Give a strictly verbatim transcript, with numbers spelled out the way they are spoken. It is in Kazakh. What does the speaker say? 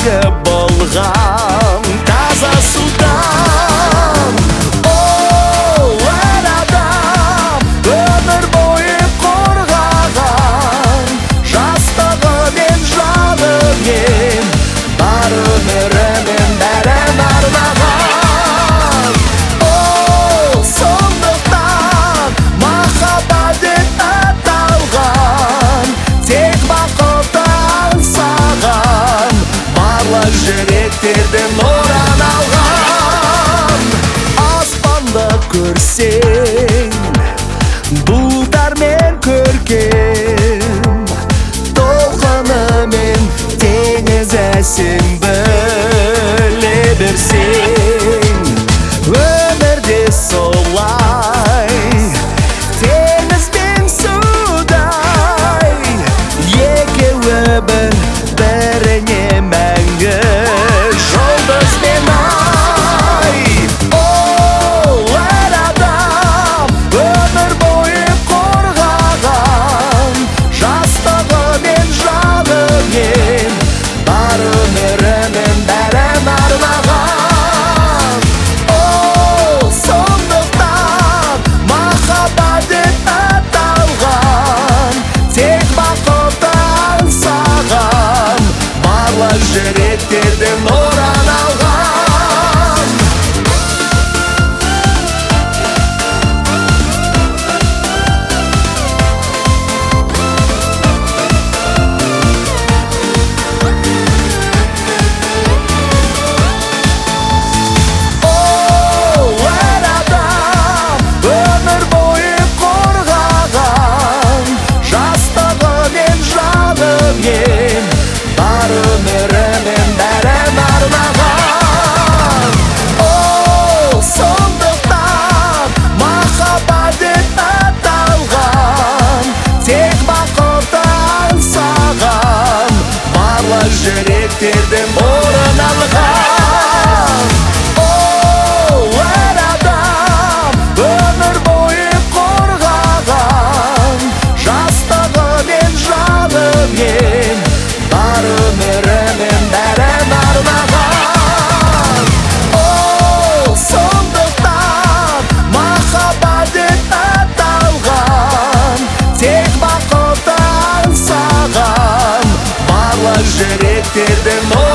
ие болған таза судан. Ол әр адам өмір бойы қорғаған, жастығы мен жанымен бар өмірімен бәрін арнаған. Ол сондықтан махаббат деп аталған, тек бақыт аңсаған, барлық жүректерден нұрын алған. Аспанды көрсең бұлттармен көркем, толқынымен теңіз әсем біле берсең. Өмірде солай теңіз бен судай, екеуі бір біріне мәңгі жұлдыз бен ай. Ол әр адам өмір бойы қорғаған, жастығы мен жанымен бар өмірімен бәрін арнаған. Ол сондықтан махаббат деп аталған, тек бақыт аңсаған, барлық жүректерден нұрын алған. Ол әр адам өмір бойы қорғаған, жастығы мен жанымен бар өмірімен бәрін арнаған. Ол сондықтан махаббат деп аталған, тек бақыт аңсаған, барлық жүректерден орын алған. Ол әр адам өмір бойы қорғаған, жастығы мен жанымен бар өмірімен бәрін арнаған. Ол сондықтан махаббат деп аталған, тек бақыт аңсаған, барлық жүректерден